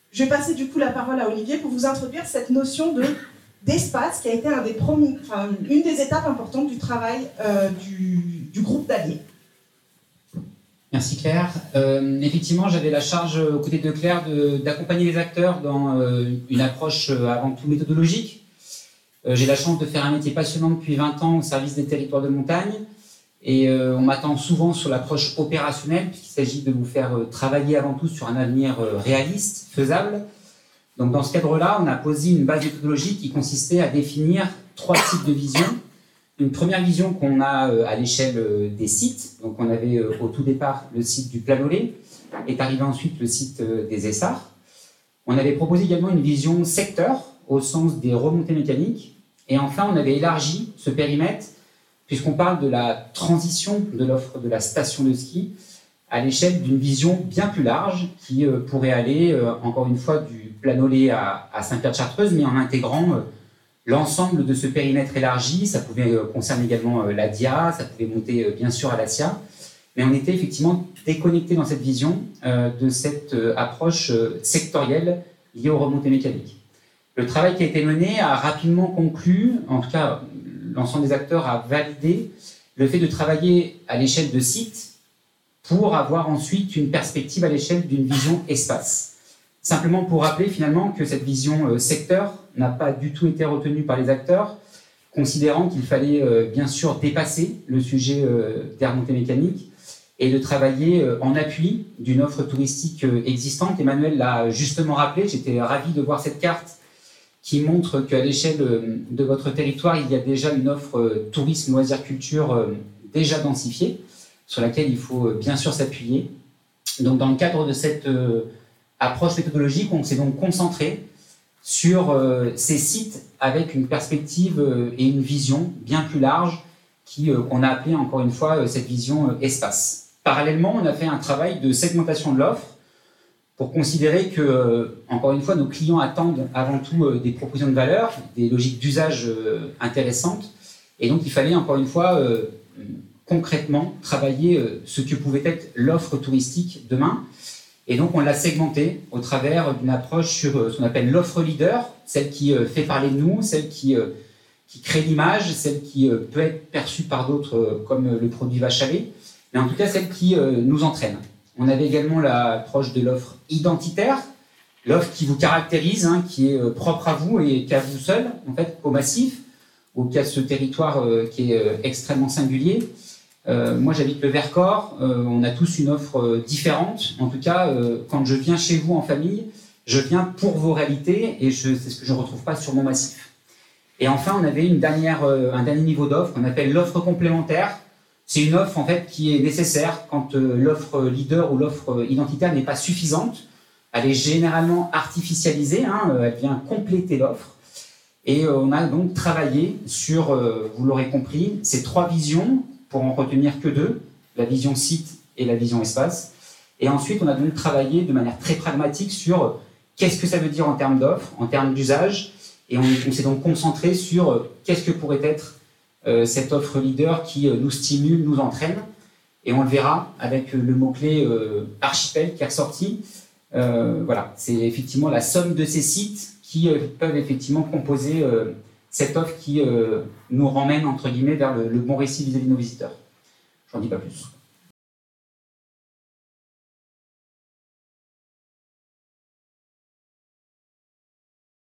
Je vais passer du coup la parole à Olivier pour vous introduire cette notion d'espace qui a été une des étapes importantes du travail du groupe d'alliés. Merci Claire. Effectivement, j'avais la charge aux côtés de Claire d'accompagner les acteurs dans une approche avant tout méthodologique. J'ai la chance de faire un métier passionnant depuis 20 ans au service des territoires de montagne et on m'attend souvent sur l'approche opérationnelle puisqu'il s'agit de vous faire travailler avant tout sur un avenir réaliste, faisable. Donc dans ce cadre-là, on a posé une base méthodologique qui consistait à définir 3 types de visions. Une première vision qu'on a à l'échelle des sites. Donc on avait au tout départ le site du Planolet, est arrivé ensuite le site des Essarts. On avait proposé également une vision secteur au sens des remontées mécaniques. Et enfin, on avait élargi ce périmètre puisqu'on parle de la transition de l'offre de la station de ski à l'échelle d'une vision bien plus large qui pourrait aller, encore une fois, du Planolet à Saint-Pierre-de-Chartreuse, mais en intégrant l'ensemble de ce périmètre élargi. Ça pouvait concerner également la DIA, ça pouvait monter bien sûr à la SIA, mais on était effectivement déconnecté dans cette vision de cette approche sectorielle liée aux remontées mécaniques. Le travail qui a été mené a rapidement conclu, en tout cas l'ensemble des acteurs a validé le fait de travailler à l'échelle de sites pour avoir ensuite une perspective à l'échelle d'une vision espace. Simplement pour rappeler finalement que cette vision secteur n'a pas du tout été retenue par les acteurs, considérant qu'il fallait bien sûr dépasser le sujet des remontées mécaniques et de travailler en appui d'une offre touristique existante. Emmanuel l'a justement rappelé, j'étais ravi de voir cette carte qui montre qu'à l'échelle de votre territoire, il y a déjà une offre tourisme, loisirs, culture déjà densifiée, sur laquelle il faut bien sûr s'appuyer. Donc dans le cadre de cette approche méthodologique, on s'est donc concentré sur ces sites avec une perspective et une vision bien plus large qu'on a appelé encore une fois cette vision espace. Parallèlement, on a fait un travail de segmentation de l'offre pour considérer que, encore une fois, nos clients attendent avant tout des propositions de valeur, des logiques d'usage intéressantes. Et donc, il fallait, encore une fois, concrètement travailler ce que pouvait être l'offre touristique demain. Et donc, on l'a segmenté au travers d'une approche sur ce qu'on appelle l'offre leader, celle qui fait parler de nous, celle qui crée l'image, celle qui peut être perçue par d'autres comme le produit vache à lait, mais en tout cas, celle qui nous entraîne. On avait également l'approche de l'offre identitaire, l'offre qui vous caractérise, qui est propre à vous et qu'à vous seul, en fait, au massif, ou qu'à ce territoire qui est extrêmement singulier. Moi, j'habite le Vercors, on a tous une offre différente. En tout cas, quand je viens chez vous en famille, je viens pour vos réalités et c'est ce que je ne retrouve pas sur mon massif. Et enfin, on avait un dernier niveau d'offre qu'on appelle l'offre complémentaire. C'est une offre en fait qui est nécessaire quand l'offre leader ou l'offre identitaire n'est pas suffisante. Elle est généralement artificialisée, elle vient compléter l'offre. Et on a donc travaillé sur, vous l'aurez compris, ces 3 visions, pour en retenir que 2, la vision site et la vision espace. Et ensuite, on a donc travaillé de manière très pragmatique sur qu'est-ce que ça veut dire en termes d'offre, en termes d'usage. Et on s'est donc concentré sur qu'est-ce que pourrait être cette offre leader qui nous stimule, nous entraîne. Et on le verra avec le mot-clé archipel qui est ressorti. Voilà, c'est effectivement la somme de ces sites qui peuvent effectivement composer cette offre qui nous ramène, entre guillemets, vers le bon récit vis-à-vis de nos visiteurs. J'en dis pas plus.